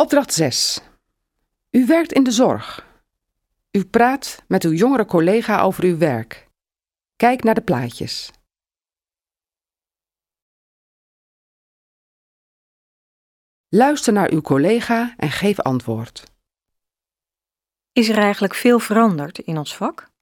Opdracht 6. U werkt in de zorg. U praat met uw jongere collega over uw werk. Kijk naar de plaatjes. Luister naar uw collega en geef antwoord. Is er eigenlijk veel veranderd in ons vak?